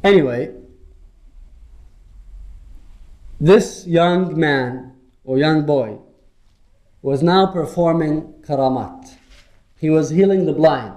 Anyway, this young man or young boy was now performing karamat. He was healing the blind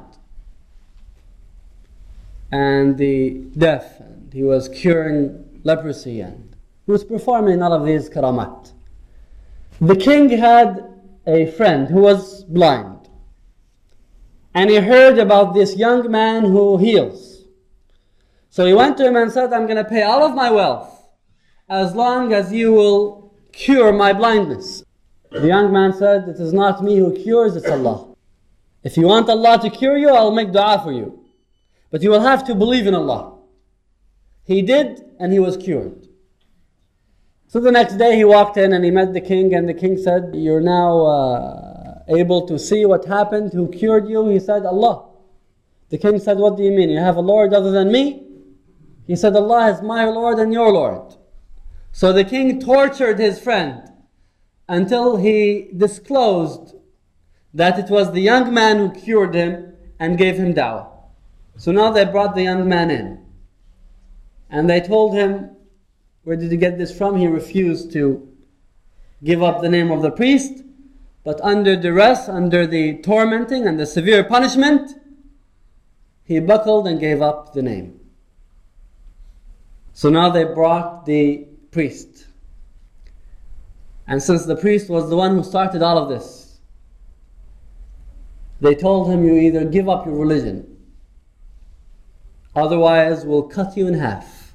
and the deaf, and he was curing leprosy, and he was performing all of these karamat. The king had a friend who was blind, and he heard about this young man who heals. So he went to him and said, I'm going to pay all of my wealth as long as you will cure my blindness. The young man said, it is not me who cures, it's Allah. If you want Allah to cure you, I'll make dua for you. But you will have to believe in Allah. He did, and he was cured. So the next day he walked in and he met the king, and the king said, you're now able to see what happened, who cured you? He said, Allah. The king said, what do you mean? You have a Lord other than me? He said, Allah is my Lord and your Lord. So the king tortured his friend until he disclosed that it was the young man who cured him and gave him dawah. So now they brought the young man in, and they told him, where did you get this from? He refused to give up the name of the priest, but under duress, under the tormenting and the severe punishment, he buckled and gave up the name. So now they brought the priest. And since the priest was the one who started all of this, they told him, you either give up your religion, otherwise we'll cut you in half.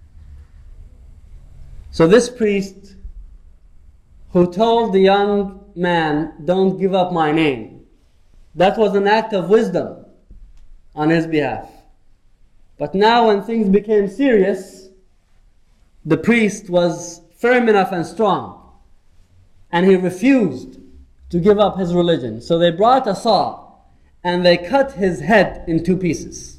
So this priest who told the young man, don't give up my name, that was an act of wisdom on his behalf. But now when things became serious, the priest was firm enough and strong, and he refused to give up his religion. So they brought a saw and they cut his head in 2 pieces.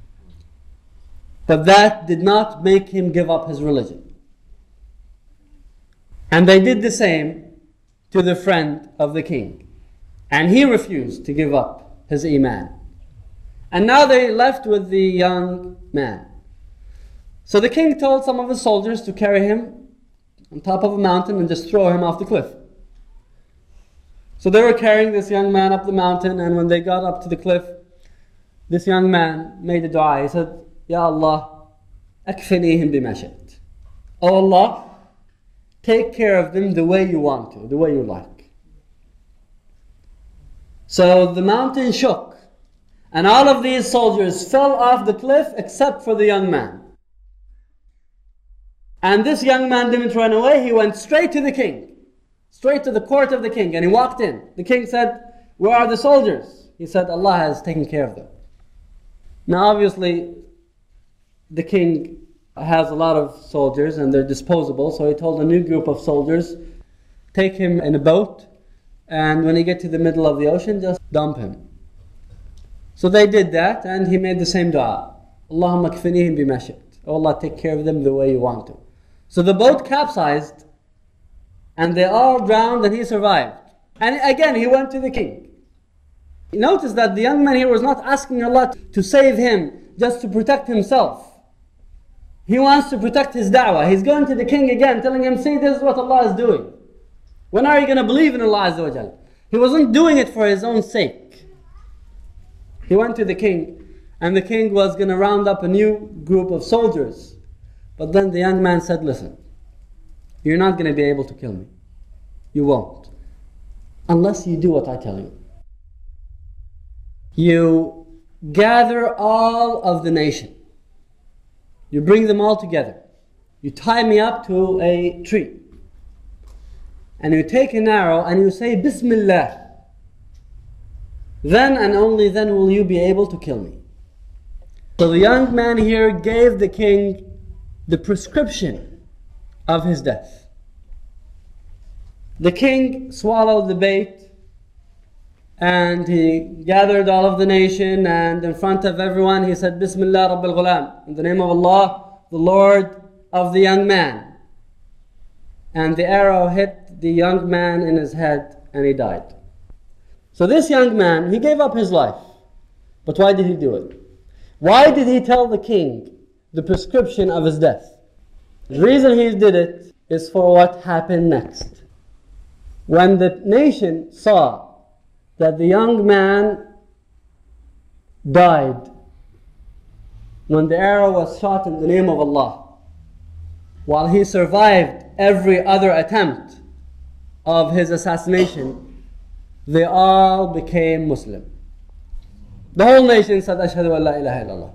But that did not make him give up his religion. And they did the same to the friend of the king, and he refused to give up his iman. And now they left with the young man. So the king told some of his soldiers to carry him on top of a mountain and just throw him off the cliff. So they were carrying this young man up the mountain, and when they got up to the cliff, this young man made a dua. He said, Ya Allah, akfinihim bima shi'ta. Oh Allah, take care of them the way you want to, the way you like. So the mountain shook, and all of these soldiers fell off the cliff except for the young man. And this young man didn't run away. He went straight to the king, straight to the court of the king, and he walked in. The king said, where are the soldiers? He said, Allah has taken care of them. Now obviously the king has a lot of soldiers and they're disposable, so he told a new group of soldiers, take him in a boat, and when he get to the middle of the ocean, just dump him. So they did that, and he made the same dua. Allahumma kfinihim bima shi'ta. Oh Allah, take care of them the way you want to. So the boat capsized, and they all drowned, and he survived. And again, he went to the king. Notice that the young man here was not asking Allah to save him just to protect himself. He wants to protect his da'wah. He's going to the king again, telling him, see, this is what Allah is doing. When are you going to believe in Allah Azza wa Jal? He wasn't doing it for his own sake. He went to the king, and the king was going to round up a new group of soldiers. But then the young man said, listen, you're not going to be able to kill me. You won't. Unless you do what I tell you. You gather all of the nation. You bring them all together. You tie me up to a tree. And you take an arrow and you say, Bismillah. Then and only then will you be able to kill me. So the young man here gave the king the prescription of his death. The king swallowed the bait, and he gathered all of the nation, and in front of everyone he said, Bismillah Rabbil Ghulam, in the name of Allah, the Lord of the young man. And the arrow hit the young man in his head, and he died. So this young man, he gave up his life. But why did he do it? Why did he tell the king the prescription of his death. The reason he did it is for what happened next. When the nation saw that the young man died when the arrow was shot in the name of Allah, while he survived every other attempt of his assassination, they all became Muslim. The whole nation said, Ashhadu an la ilaha illallah.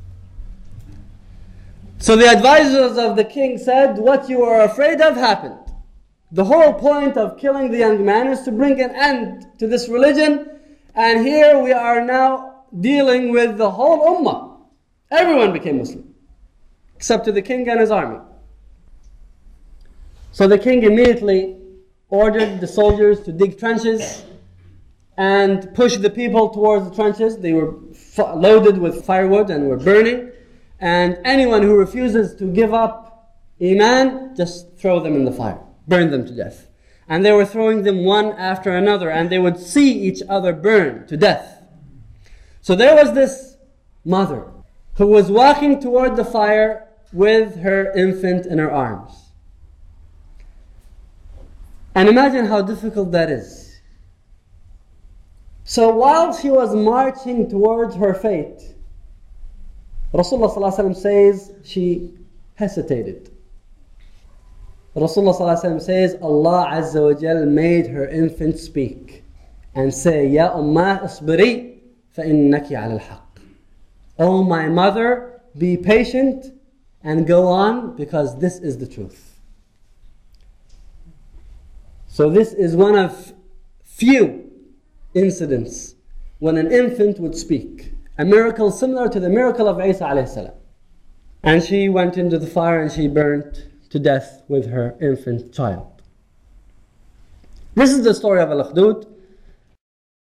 So the advisors of the king said, what you are afraid of happened. The whole point of killing the young man is to bring an end to this religion, and here we are now dealing with the whole ummah. Everyone became Muslim, except to the king and his army. So the king immediately ordered the soldiers to dig trenches and push the people towards the trenches. They were loaded with firewood and were burning. And anyone who refuses to give up Iman, just throw them in the fire, burn them to death. And they were throwing them one after another, and they would see each other burn to death. So there was this mother who was walking toward the fire with her infant in her arms. And imagine how difficult that is. So while she was marching towards her fate, Rasulullah ﷺ says she hesitated. Rasulullah ﷺ says Allah Azza wa Jal made her infant speak and say, Ya Ummah isbiri fa innaki ala al-haq. Oh my mother, be patient and go on, because this is the truth. So this is one of few incidents when an infant would speak. A miracle similar to the miracle of Isa alayhi salam. And she went into the fire and she burnt to death with her infant child. This is the story of Al-Ukhdud.